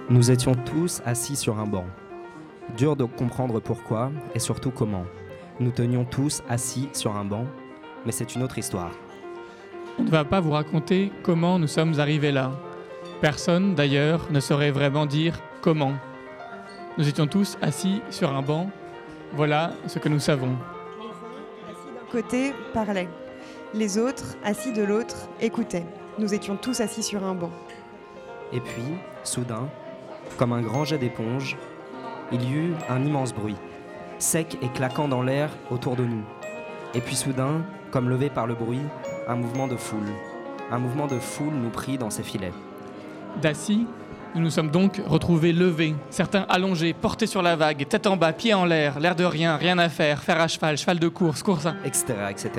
Nous étions tous assis sur un banc. Dur de comprendre pourquoi et surtout comment. Nous tenions tous assis sur un banc, mais c'est une autre histoire. On ne va pas vous raconter comment nous sommes arrivés là. Personne, d'ailleurs, ne saurait vraiment dire comment. Nous étions tous assis sur un banc. Voilà ce que nous savons. Les uns, assis d'un côté, parlaient. Les autres, assis de l'autre, écoutaient. Nous étions tous assis sur un banc. Et puis, soudain, comme un grand jet d'éponge, il y eut un immense bruit, sec et claquant dans l'air autour de nous. Et puis soudain, comme levé par le bruit, un mouvement de foule. Un mouvement de foule nous prit dans ses filets. D'assis, nous nous sommes donc retrouvés levés, certains allongés, portés sur la vague, tête en bas, pieds en l'air de rien, rien à faire, fer à cheval, cheval de course, course à... Etc., etc.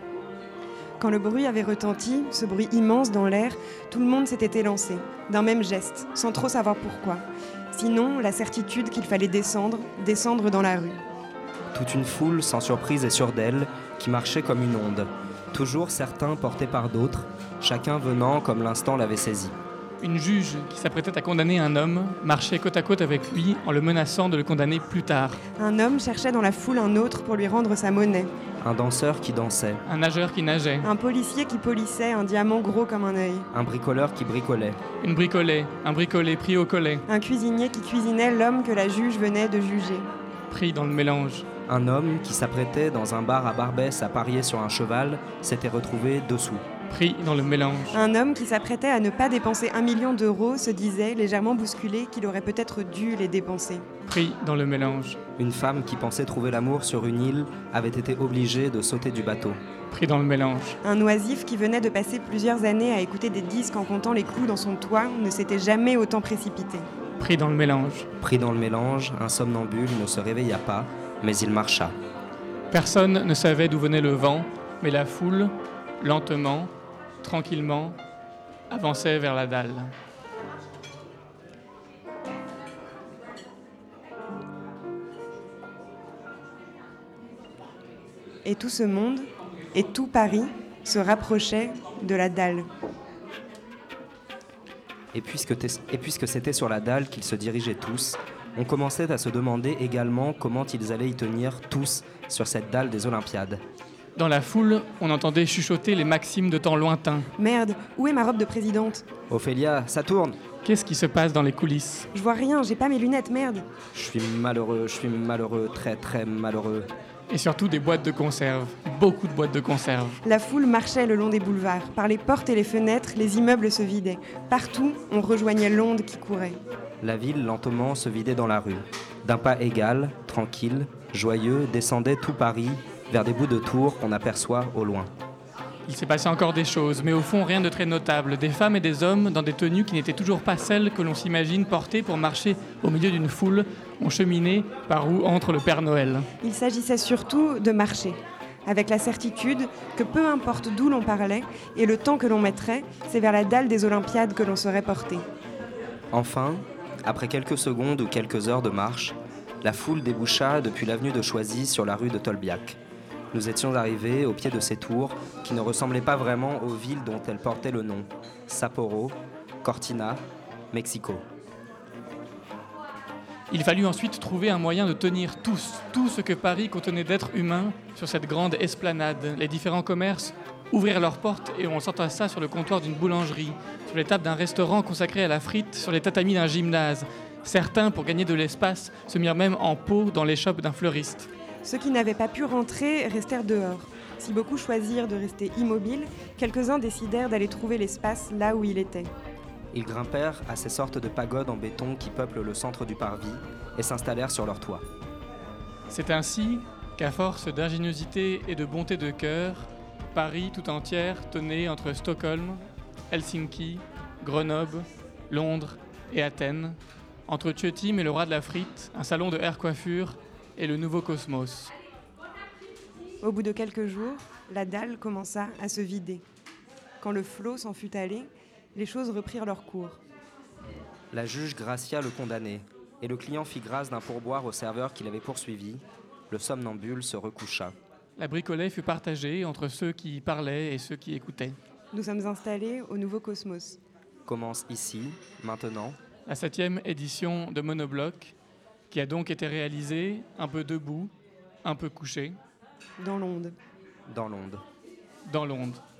Quand le bruit avait retenti, ce bruit immense dans l'air, tout le monde s'était élancé, d'un même geste, sans trop savoir pourquoi. Sinon, la certitude qu'il fallait descendre dans la rue. Toute une foule sans surprise et sûre d'elle, qui marchait comme une onde. Toujours certains portés par d'autres, chacun venant comme l'instant l'avait saisi. Une juge qui s'apprêtait à condamner un homme marchait côte à côte avec lui en le menaçant de le condamner plus tard. Un homme cherchait dans la foule un autre pour lui rendre sa monnaie. Un danseur qui dansait. Un nageur qui nageait. Un policier qui polissait un diamant gros comme un œil. Un bricoleur qui bricolait. Un bricolé pris au collet. Un cuisinier qui cuisinait l'homme que la juge venait de juger. Pris dans le mélange. Un homme qui s'apprêtait dans un bar à Barbès à parier sur un cheval s'était retrouvé dessous. Pris dans le mélange. Un homme qui s'apprêtait à ne pas dépenser 1 million d'euros se disait, légèrement bousculé, qu'il aurait peut-être dû les dépenser. Pris dans le mélange. Une femme qui pensait trouver l'amour sur une île avait été obligée de sauter du bateau. Pris dans le mélange. Un oisif qui venait de passer plusieurs années à écouter des disques en comptant les clous dans son toit ne s'était jamais autant précipité. Pris dans le mélange. Pris dans le mélange, un somnambule ne se réveilla pas, mais il marcha. Personne ne savait d'où venait le vent, mais la foule, lentement, tranquillement, avançait vers la dalle. Et tout ce monde, et tout Paris, se rapprochait de la dalle. Et puisque c'était sur la dalle qu'ils se dirigeaient tous, on commençait à se demander également comment ils allaient y tenir tous sur cette dalle des Olympiades. Dans la foule, on entendait chuchoter les maximes de temps lointains. Merde, où est ma robe de présidente ? Ophélia, ça tourne! Qu'est-ce qui se passe dans les coulisses ? Je vois rien, j'ai pas mes lunettes, merde. Je suis malheureux, très très malheureux. Et surtout des boîtes de conserve. Beaucoup de boîtes de conserve. La foule marchait le long des boulevards. Par les portes et les fenêtres, les immeubles se vidaient. Partout, on rejoignait l'onde qui courait. La ville lentement se vidait dans la rue. D'un pas égal, tranquille, joyeux, descendait tout Paris vers des bouts de tours qu'on aperçoit au loin. Il s'est passé encore des choses, mais au fond rien de très notable. Des femmes et des hommes dans des tenues qui n'étaient toujours pas celles que l'on s'imagine porter pour marcher au milieu d'une foule, ont cheminé par où entre le Père Noël. Il s'agissait surtout de marcher, avec la certitude que peu importe d'où l'on parlait et le temps que l'on mettrait, c'est vers la dalle des Olympiades que l'on serait porté. Enfin, après quelques secondes ou quelques heures de marche, la foule déboucha depuis l'avenue de Choisy sur la rue de Tolbiac. Nous étions arrivés au pied de ces tours qui ne ressemblaient pas vraiment aux villes dont elles portaient le nom. Sapporo, Cortina, Mexico. Il fallut ensuite trouver un moyen de tenir tout ce que Paris contenait d'êtres humains sur cette grande esplanade. Les différents commerces ouvrirent leurs portes et on s'entassa sur le comptoir d'une boulangerie, sur les tables d'un restaurant consacré à la frite, sur les tatamis d'un gymnase. Certains, pour gagner de l'espace, se mirent même en pot dans l'échoppe d'un fleuriste. Ceux qui n'avaient pas pu rentrer restèrent dehors. Si beaucoup choisirent de rester immobiles, quelques-uns décidèrent d'aller trouver l'espace là où il était. Ils grimpèrent à ces sortes de pagodes en béton qui peuplent le centre du parvis et s'installèrent sur leur toit. C'est ainsi qu'à force d'ingéniosité et de bonté de cœur, Paris tout entière tenait entre Stockholm, Helsinki, Grenoble, Londres et Athènes, entre Tcheutim et le roi de la frite, un salon de hair coiffure et le nouveau cosmos. Au bout de quelques jours, la dalle commença à se vider. Quand le flot s'en fut allé, les choses reprirent leur cours. La juge gracia le condamné, et le client fit grâce d'un pourboire au serveur qui l'avait poursuivi. Le somnambule se recoucha. La bricolée fut partagée entre ceux qui parlaient et ceux qui écoutaient. Nous sommes installés au nouveau cosmos. Commence ici, maintenant, la 7e édition de Monobloc, qui a donc été réalisée un peu debout, un peu couché, Dans l'onde. Dans l'onde. dans l'onde.